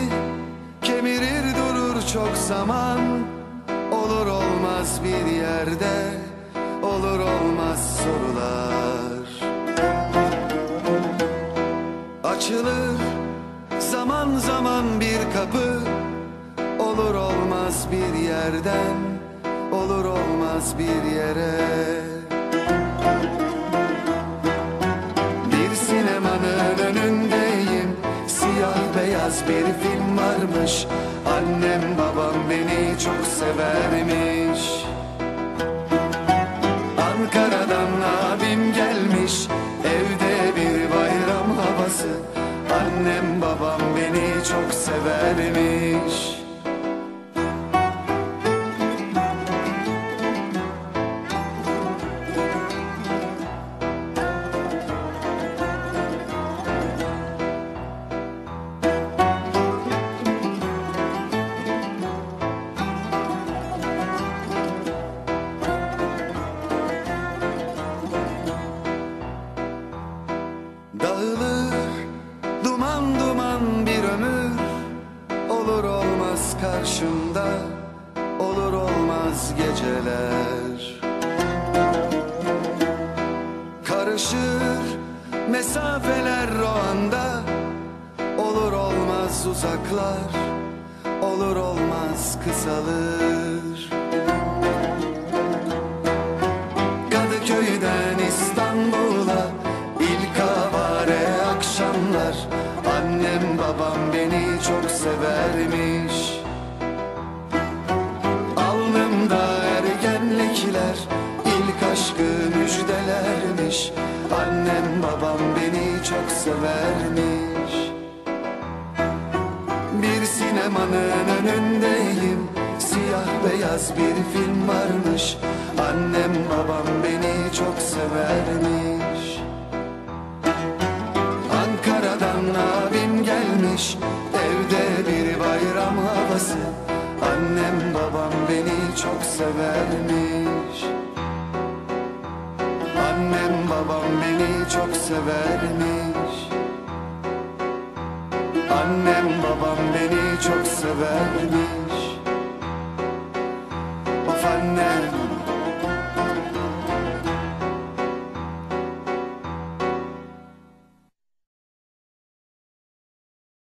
kemirir durur çok zaman. Olur olmaz bir yerde, olur olmaz sorular. Açılır zaman zaman bir kapı, olur olmaz bir yerden, olur olmaz bir yere. Bir sinemanın önündeyim, siyah beyaz bir film varmış. Annem babam beni çok severmiş. Ankara'dan abim gelmiş, evde bir bayram havası. Annem babam beni çok severmiş. Dağılır duman duman bir ömür, olur olmaz karşımda, olur olmaz geceler. Karışır mesafeler o anda, olur olmaz uzaklar, olur olmaz kısalır. Kadıköy'den İstanbul'a ilk avare akşamlar. Annem babam beni çok severmiş. Alnımda ergenlikler, ilk aşkı müjdelermiş. Annem babam beni çok severmiş. Bir sinemanın önündeyim, siyah beyaz bir film varmış. Annem babam beni çok severmiş. Ankara'dan abim gelmiş, evde bir bayram havası. Annem babam beni çok severmiş. Annem babam beni çok severmiş. Annem babam beni çok severmiş.